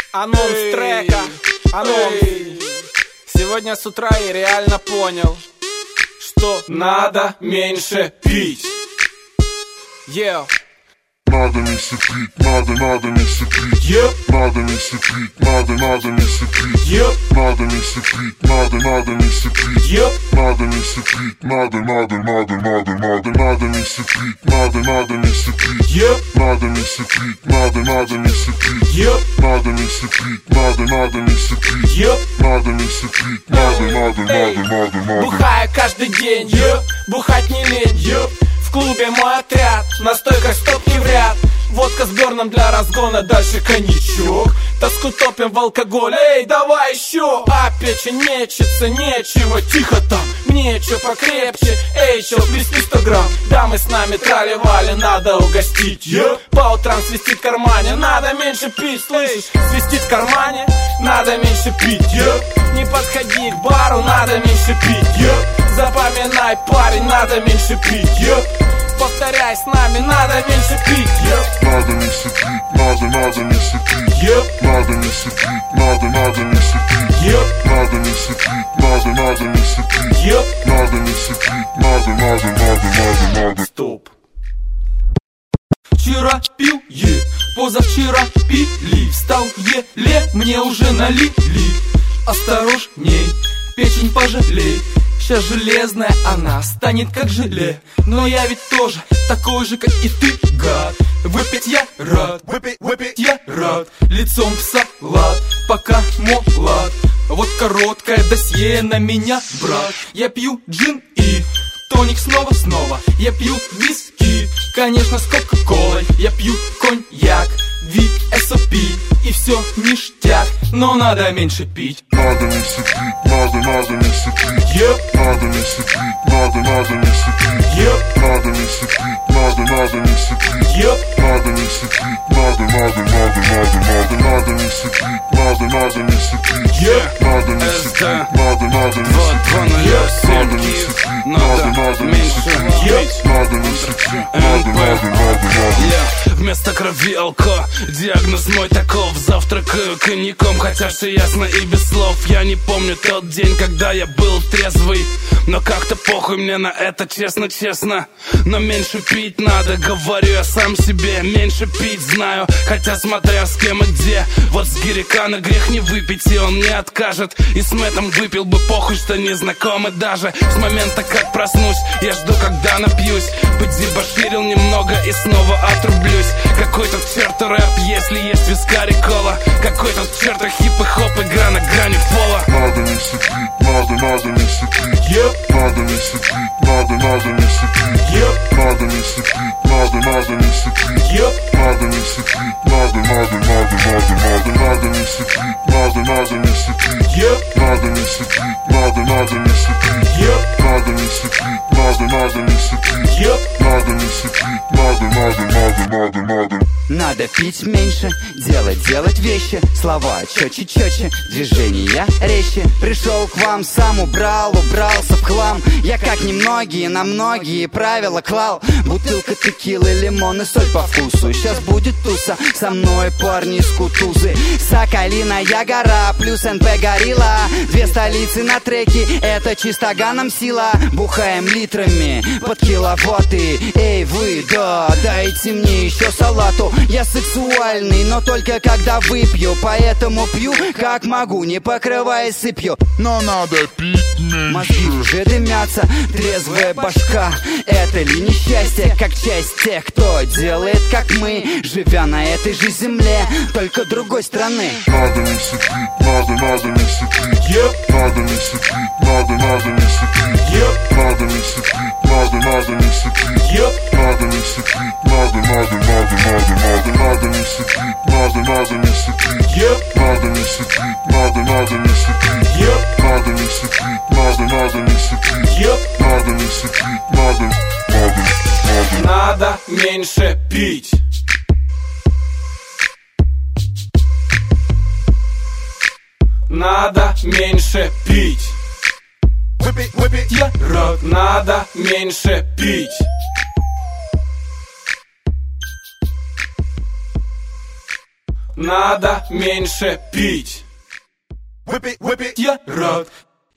Анонс трека, анонс. Сегодня с утра я реально понял, что надо меньше пить. Надо меньше пить, надо меньше пить. Надо меньше пить, надо меньше пить. Надо меньше пить, надо меньше пить. Надо меньше пить, надо меньше пить. Надо меньше пить, надо меньше пить. Надо меньше пить, надо меньше пить. Надо меньше пить, надо меньше пить. Надо. Бухаю каждый день, бухать не лень. В клубе мой отряд, на стойках стопки в ряд. Водка с берном для разгона, дальше коньячок. Тоску топим в алкоголь, эй, давай еще. А печень мечется, нечего, тихо там. Мне чё покрепче, эй, чё, плесни 100 грамм. Дамы с нами трали-вали, надо угостить. По утрам свистит в кармане, надо меньше пить, слышишь? Свистит в кармане, надо меньше пить. Не подходи к бару, надо меньше пить. Запоминай, парень, надо меньше пить. Повторяй с нами, надо меньше пить. Надо меньше пить, надо меньше пить. Надо меньше пить, надо меньше пить. Надо меньше пить, надо меньше пить. Надо меньше пить, надо. Стоп. Вчера пил, позавчера пили. Встал еле, мне уже налили. Осторожней, печень пожалей. Сейчас железная она станет как желе. Но я ведь тоже такой же, как и ты, гад. Выпить я рад, выпить я рад. Лицом в салат, пока молод. Вот короткое досье на меня, брат. Я пью джин и тоник снова. Я пью виски, конечно, с кока-колой. Я пью коньяк, VSOP. И все ништяк, но надо меньше пить. Надо меньше пить, надо меньше пить. Надо меньше пить, надо меньше пить. Надо меньше пить, надо меньше пить. Надо меньше пить, надо меньше пить. Надо меньше пить. Надо меньше пить, надо меньше пить. Надо меньше пить. Надо меньше пить. Вместо крови алко, диагноз мой таков. Завтракаю коньяком, хотя все ясно и без слов. Я не помню тот день, когда я был трезвый. Но как-то похуй мне на это, честно. Но меньше пить надо, говорю я сам себе. Меньше пить знаю, хотя смотря с кем и где. Вот с Гирикана грех не выпить, и он не откажет. И с Мэттом выпил бы, похуй, что не знакомы даже. С момента, как проснусь, я жду, когда напьюсь. Подзебоширил немного и снова отрублюсь. Какой тут к черту рэп, если есть вискарь и кола? Какой тут к черту хип и хоп, игра на грани пола? Надо меньше пить, надо меньше пить. Надо меньше пить, надо меньше пить. Надо меньше пить, надо меньше пить. Надо меньше пить, надо меньше пить. Надо меньше пить, надо меньше пить. Надо меньше пить, надо меньше пить. Надо меньше пить. Надо меньше пить, надо. Надо пить меньше, делать вещи. Слова четче, движения резче. Пришел к вам, сам убрался в хлам. Я как немногие, на многие правила клал. Бутылка текилы, лимон и соль по вкусу. Сейчас будет туса, со мной парни из Кутузы. Соколиная гора плюс НП горилла. Две столицы на треке, это чисто ганом сила. Бухаем литрами под киловатты. Эй, вы, да, дайте мне еще салату. Я сексуальный, но только когда выпью. Поэтому пью, как могу, не покрываясь сыпью. Но надо пить меньше. Мозги уже дымятся, трезвая башка. Это ли несчастье, как часть тех, кто делает, как мы, живя на этой же земле, только другой страны. Надо меньше пить, надо меньше пить. Надо меньше пить, надо меньше пить. Надо меньше пить, надо меньше пить. Надо меньше пить, надо меньше пить. Надо меньше пить, надо меньше пить. Надо меньше пить, надо меньше пить. Надо меньше пить, надо меньше пить. Надо меньше пить. Надо меньше пить. Выпить я рад. Надо меньше пить. надо меньше пить. Я рад